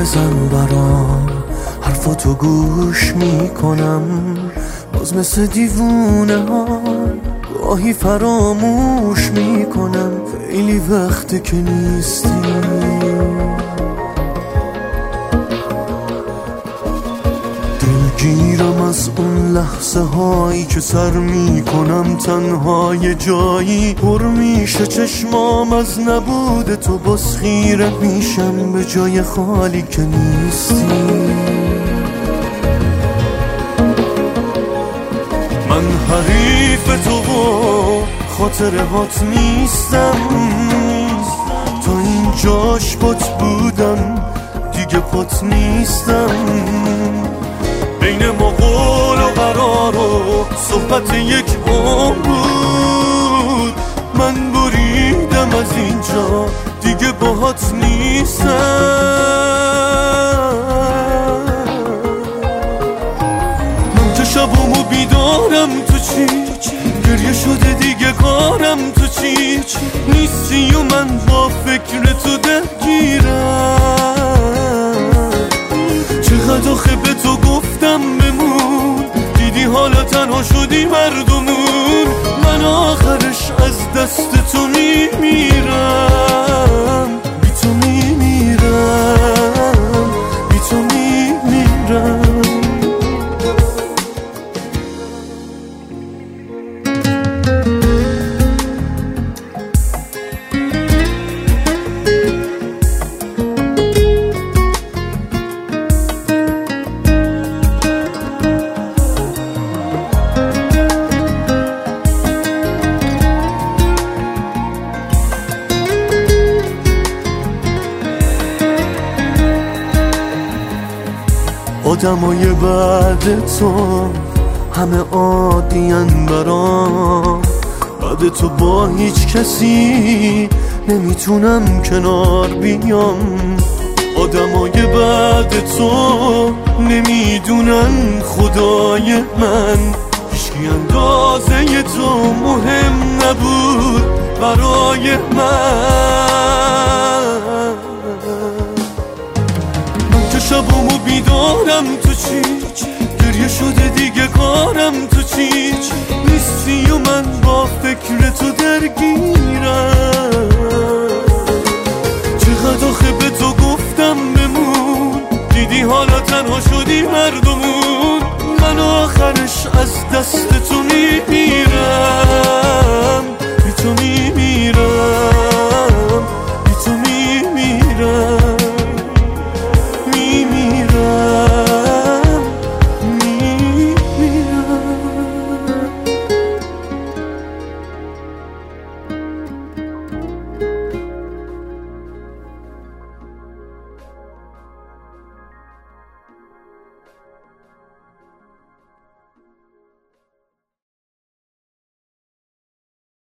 بزن برام، حرفاتو گوش میکنم، باز مثل دیوونه ها گاهی فراموش میکنم. خیلی وقته که نیستی، دلگیرم از اون لحظه هایی که سر میکنم تنها یه جایی، پر میشه چشمام از نبود تو، باز خیره میشم به جای خالی که نیستی. من حریف تو و خاطرهات نیستم، تا اینجاش پات بودم دیگه پات نیستم. بین ما قول و قرار و صحبت یک عمر بود، من بریدم از اینجا دیگه باهات نیستم. من که شبامو بیدارم تو چی، گریه شده دیگه کارم تو چی، نیستی و من با فکر تو درگیرم. چقدر آخه به تو گفتم بمون، دیدی حالا تنها شدی مردمون. من آخرش از دست تو میمیرم، بی تو میمیرم، بی تو میمیرم. آدمای بعد تو همه عادین برام، بعد تو با هیچ کسی نمیتونم کنار بیام. آدمای بعد تو نمیدونن خدای من، هیچکی اندازه تو مهم نبود برای من. شبامو بیدارم تو چی، گریه شده دیگه کارم تو چی، نیستی و من با فکر تو درگیرم. چقدر آخه به تو گفتم بمون، دیدی حالا تنها شدی مردمون. من آخرش از دست تو میمیرم، بی تو